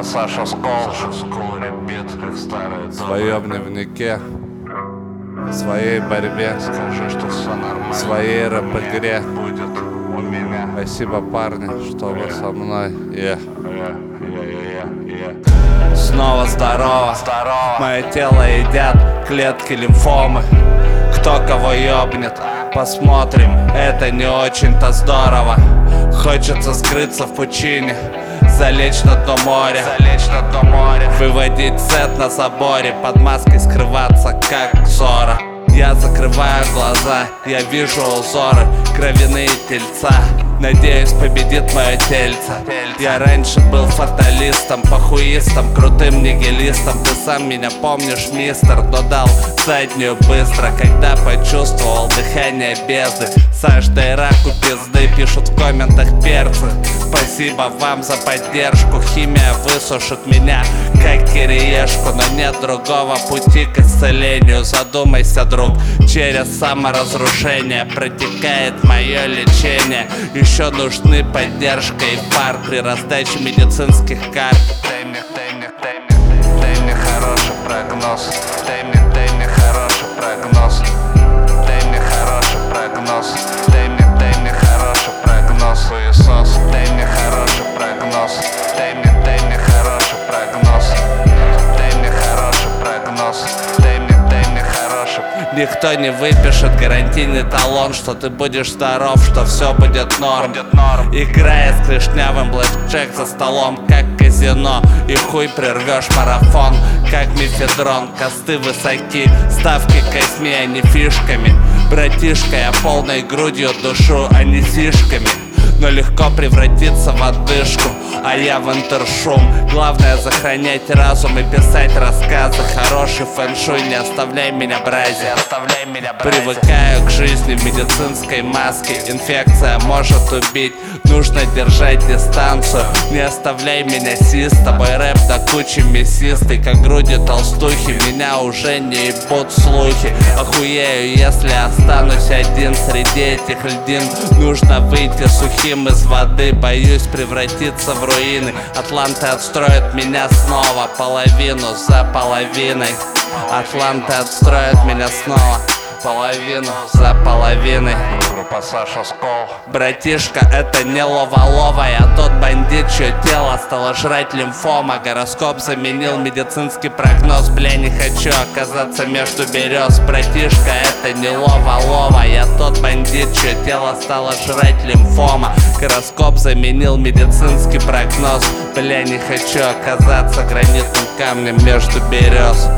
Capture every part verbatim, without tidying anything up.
Саша Скол, ребят, как старые. В своем дневнике, в своей борьбе, Скажи, что все нормально. в своей рэп-игре. Будет у меня. Спасибо, парни, что вы со мной. Yeah. Yeah, yeah, yeah, yeah. Снова здорово. Здорово. Мое тело едят клетки лимфомы. Кто кого ёбнет, посмотрим. Это не очень-то здорово. Хочется скрыться в пучине, залечь на дно моря, Залечь на дно моря. выводить сет на заборе, под маской скрываться как Зора. Я закрываю глаза, я вижу узоры, кровяные тельца. Надеюсь, победит мое тельце. Я раньше был фаталистом, похуистом, крутым нигилистом. Ты сам меня помнишь, мистер, но дал заднюю быстро, когда почувствовал дыхание бездны. Саш, дай раку пизды, пишут в комментах перцы. Спасибо вам за поддержку, химия высушит меня как кириешку. Но нет другого пути к исцелению. Задумайся, друг, через саморазрушение протекает мое лечение. Еще нужны поддержка и пар при раздаче медицинских карт. Дай мне, дай мне, дай мне, дай мне хороший прогноз. Дай мне, дай мне хороший прогноз. Дай мне хороший прогноз. Дай мне, дай мне хороший прогноз. Хуесос. Дай мне хороший прогноз. Дай мне, дай мне хороший прогноз. Дай мне хороший прогноз. Дай мне, дай мне хороший. Никто не выпишет гарантийный талон, что ты будешь здоров, что все будет норм. Будет норм. Играя с клешнявым блэкджек за столом, как казино. И хуй прервешь марафон, как мефедрон. Косты высоки, ставки косьми, а не фишками. Братишка, я полной грудью душу, а не фишками. Но легко превратиться в одышку, а я в интершум. Главное сохранять разум и писать рассказы. Хороший фэншуй, не оставляй меня бразе. Оставляй меня, братья. Привыкаю к жизни в медицинской маске. Инфекция может убить, нужно держать дистанцию. Не оставляй меня, сис, с тобой рэп до кучи мясистый, как груди толстухи. Меня уже не ебут слухи. Охуею, если останусь один среди этих льдин. Нужно выйти сухим из воды, боюсь превратиться в руины. Атланты отстроят меня снова, половину за половиной. Атланты отстроят меня снова, половину за половиной. Группа Саша Скол. Братишка, это не лова-лова, я тот бандит, чье тело стало жрать лимфома. Гороскоп заменил медицинский прогноз. Бля, не хочу оказаться между берез. Братишка, это не лова-лова, я тот бандит, чье тело стало жрать лимфома. Гороскоп заменил медицинский прогноз. Бля, не хочу оказаться гранитным камнем между берез.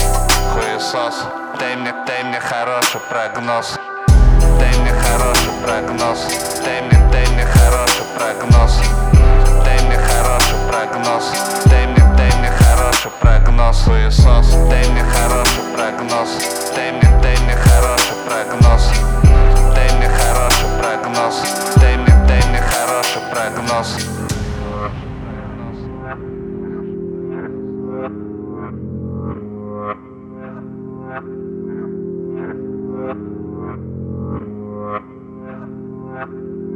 Хуесос. Дай мне, дай мне хороший прогноз. Дай мне хороший прогноз. Дай мне, дай мне хороший прогноз. Дай мне хороший прогноз. Дай мне, дай мне хороший прогноз. Хуесос. Дай мне хороший прогноз. Дай мне, дай мне хороший прогноз. Дай мне хороший прогноз. Дай мне, дай мне хороший прогноз. Yeah.